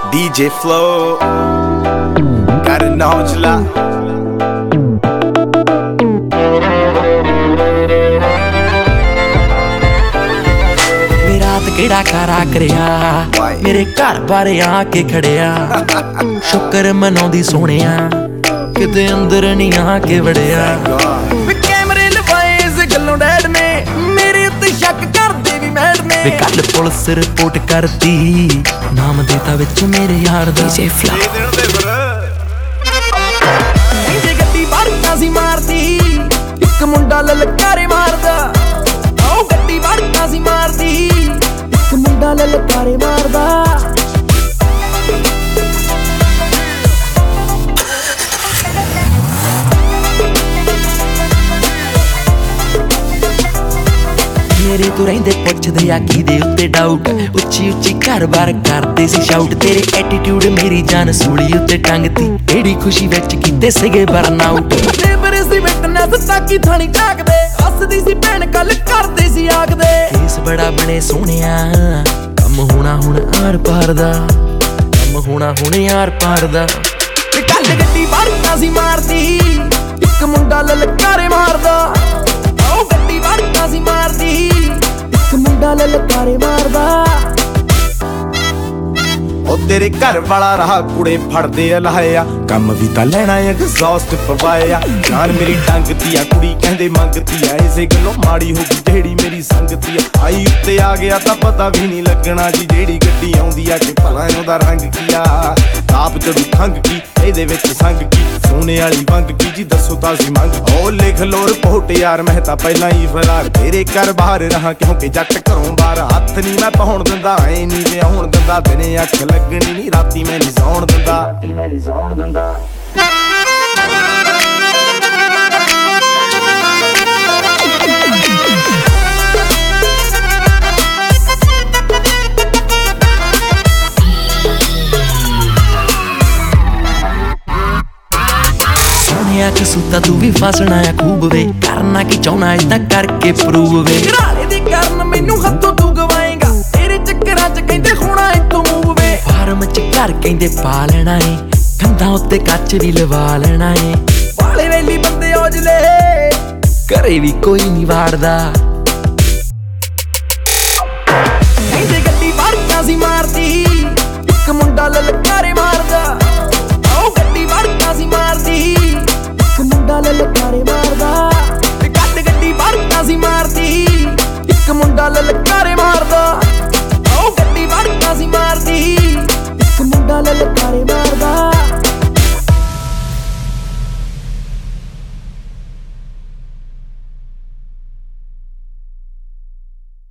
DJ Flow, gotta know what you like. ਕਿਹੜਾ ਕਾਰਾ ਕਰਿਆ ਮੇਰੇ ਘਰ ਬਾਰੇ ਆ ਕੇ ਖੜਿਆ ਸ਼ੁਕਰ ਮਨਾਉਂਦੀ ਸੋਹਣਿਆ ਕਿਤੇ ਅੰਦਰ ਨਹੀਂ ਆ ਕੇ ਵੜਿਆ ਵੇ ਕੈਮਰੇ ਲਵਾਏ ਇਸ ਗੱਲੋਂ ਡੈਡ ਨੇ ਮੇਰੇ ਉੱਤੇ ਸ਼ੱਕ ਕਰਦੇ ਵੀ ਮੈਡ ਨੇ ਵੇ ਕੱਲ ਪੁਲਿਸ ਰਿਪੋਰਟ ਕਰਤੀ ਨਾਮ ਦੇਤਾ ਵਿੱਚ ਮੇਰੇ ਯਾਰ ਦਾ DJ Flow ਇੰਜੇ ਗੱਡੀ ਵੜਕਾ ਸੀ ਮਾਰਦੀ ਇੱਕ ਮੁੰਡਾ ਲਲਕਾਰੇ ਮਾਰਦਾ ਉਹ ਗੱਡੀ ਵੜਕਾ ਸੀ ਮਾਰਦੀ ਮੁੰਡਾ ਲਲਕਾਰੇ ਮਾਰਦਾ ਮੇਰੇ ਤੋਂ ਰਹਿੰਦੇ ਪੁੱਛਦੇ ਆ ਕਿਹਦੇ ਉੱਤੇ ਡਾਊਟ ਉੱਚੀ ਉੱਚੀ ਘਰ-ਬਾਰ ਕਰਦੇ ਸੀ ਸ਼ਾਊਟ ਤੇਰੇ ਐਟੀਟਿਊਡ ਮੇਰੀ ਜਾਨ ਸੂਲੀ ਉੱਤੇ ਟੰਗਤੀ ਏੜੀ ਖੁਸ਼ੀ ਵਿੱਚ ਕੀਤੇ ਸੀਗੇ ਬਰਨ ਆਊਟ ਨੇਬਰ ਸੀ ਵਿਟਨੈਸ ਤਾਕੀ ਥਾਣੀ ਝਾਕਦੇ ਹੱਸਦੀ ਸੀ ਭੈਣ ਗੱਲ ਕਰਦੇ ਸੀ ਆਖਦੇ ਕੇਸ ਬੜਾ ਬਣੇ ਸੋਹਣਿਆ ਕੰਮ ਹੋਣਾ ਹੁਣ ਆਰ ਪਾਰ ਦਾ ਕੰਮ ਹੋਣਾ ਹੁਣ ਯਾਰ ਪਾਰ ਦਾ ਤੇ ਕੱਲ ਗੱਡੀ ਵੜਕਾ ਸੀ ਮਾਰਦੀ ਇੱਕ ਮੁੰਡਾ ਲਲਕਾਰੇ ਮਾਰਦਾ ਉਹ ਗੱਡੀ ਵੜਕਾ ਸੀ ਮਾਰਦੀ ਇੱਕ ਮੁੰਡਾ ਲਲਕਾਰੇ ਮਾਰਦਾ ਉਹ ਤੇਰੇ ਘਰ ਵਾਲਾ ਰਾਹ ਕੁੜੇ ਫੜਦੇ ਆ ਲਾਇਆ ਕੰਮ ਵੀ ਤਾਂ ਲੈਣਾ ਐਗਜ਼ੌਸਟ ਪਵਾਇਆ ਜਾਨ ਮੇਰੀ ਟੰਗਤੀ ਆ ਕੁੜੀ ਕਹਿੰਦੇ ਮੰਗਤੀ ਆ ਇਸੇ ਗੱਲੋਂ ਮਾੜੀ ਹੋ ਗਈ ਜਿਹੜੀ ਮੇਰੀ ਸੰਗਤੀ ਆ ਆਈ ਉੱਤੇ ਆ ਗਿਆ ਤਾਂ ਪਤਾ ਵੀ ਨਹੀਂ ਲੱਗਣਾ ਜੀ ਜਿਹੜੀ ਗੱਡੀ ਆਉਂਦੀ ਆ ਕਿ ਭਲਾ ਉਹਦਾ ਰੰਗ ਕੀ ਆ ਆਪ ਚੜੂ ਖੰਗ ਕੀ ਇਹਦੇ ਵਿੱਚ ਸੰਗ ਕੀ ਸੋਨੇ ਵਾਲੀ ਵੰਗ ਕੀ ਜੀ ਦੱਸੋ ਤਾਂ ਸੀ ਮੰਗ ਉਹ ਲਿਖ ਲੋ ਰਿਪੋਰਟ ਯਾਰ ਮੈਂ ਤਾਂ ਪਹਿਲਾਂ ਹੀ ਫਰਾਰ ਤੇਰੇ ਘਰ ਬਾਹਰ ਰਹਾ ਕਿਉਂਕਿ ਜੱਟ ਘਰੋਂ ਬਾਹਰ ਹੱਥ ਨਹੀਂ ਮੈਂ ਪਾਉਣ ਦਿੰਦਾ ਐ ਨਹੀਂ ਵਿਆਹੁਣ ਦਿੰਦਾ ਦਿਨੇ ਅੱਖ ਲੱਗਣੀ ਨੀ ਰਾਤੀ ਮੈਂ ਨਹੀਂ ਸੌਣ ਦਿੰਦਾ ਸੋਹਣਿਆ ਕਸੂਤਾ ਤੂੰ ਵੀ ਫਸਣਾ ਆ ਖੂਬ ਵੇ ਕਰਨਾ ਕੀ ਚਾਹਣਾ ਏਦਾਂ ਕਰਕੇ ਪ੍ਰੂਵ ਵੇ ਘਰਾਲੇ ਦੀ ਕਰਨ ਮੈਨੂੰ ਹੱਥੋਂ ਤੂੰ ਗਵਾਏਗਾ ਤੇਰੇ ਚੱਕਰਾਂ ਚ ਕਹਿੰਦੇ ਹੋਣਾ ਇਤੋਂ ਮੂਵ ਵੇ ਫਾਰਮ ਚ ਘਰ ਕਹਿੰਦੇ ਪਾ ਲੈਣਾ ਏ ਕੰਧਾਂ ਉੱਤੇ ਕੱਚ ਵੀ ਲਵਾ ਲੈਣਾ ਏ ਵਾਲੇ ਵੇਲੀ ਬੰਦੇ ਔਜਲੇ ਘਰੇ ਵੀ ਕੋਈ ਨਹੀਂ ਵਾੜਦਾ ਇੰਜੇ ਗੱਡੀ ਵੜਕਾ ਸੀ ਮਾਰਦੀ ਇੱਕ ਮੁੰਡਾ ਲਲਕਾਰੇ ਮਾਰਦਾ ਉਹ ਗੱਡੀ ਵੜਕਾ ਸੀ ਮਾਰਦੀ ਇੱਕ ਮੁੰਡਾ ਲਲਕਾਰੇ ਮਾਰਦਾ ਤੇ ਕੱਲ ਗੱਡੀ ਵੜਕਾ ਸੀ ਮਾਰਦੀ ਇੱਕ ਮੁੰਡਾ ਲਲਕਾਰੇ ਮਾਰਦਾ ਉਹ ਗੱਡੀ ਵੜ